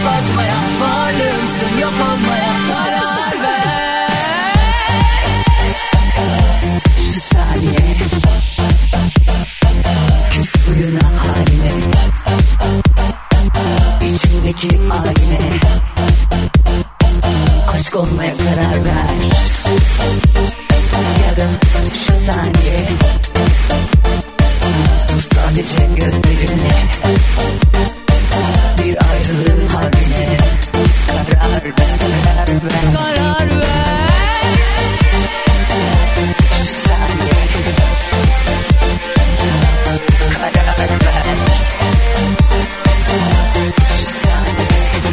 kapatmaya, varlığımsın yok olmaya karar ver. Şu saniye küs suyuna haline, içindeki ayine, aşk olmaya karar ver. Ya da şu saniye sus sadece gözlerine, bir ayrılığın harine karar ver. Karar ver. Şu saniye karar ver. Şu saniye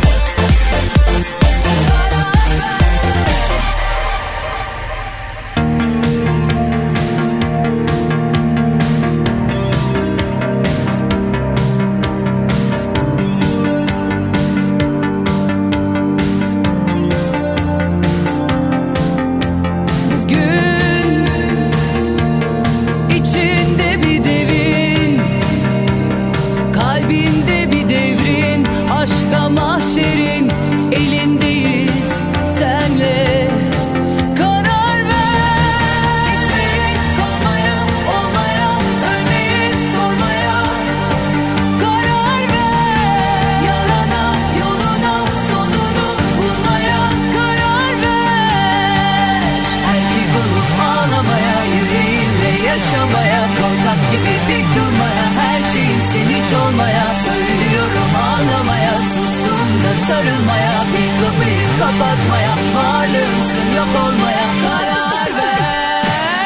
yaşamaya, korkak gibi dik durmaya, her şeyin sen hiç olmaya, söylüyorum ağlamaya, sustuğumda sarılmaya, bir kapıyı kapatmaya, varlığımsın yok olmaya karar ver.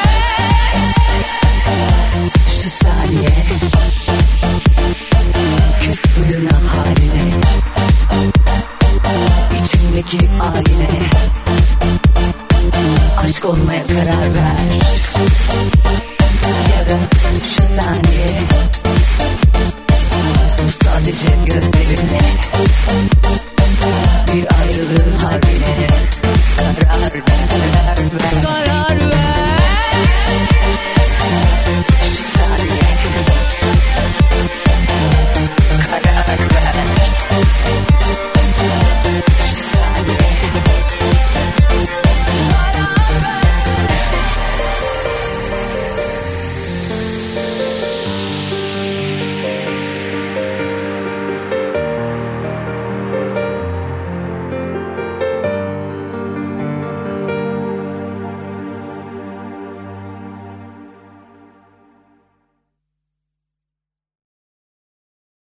Şu saniye küs suyuna haline, içimdeki ayine, aşk olmaya karar ver.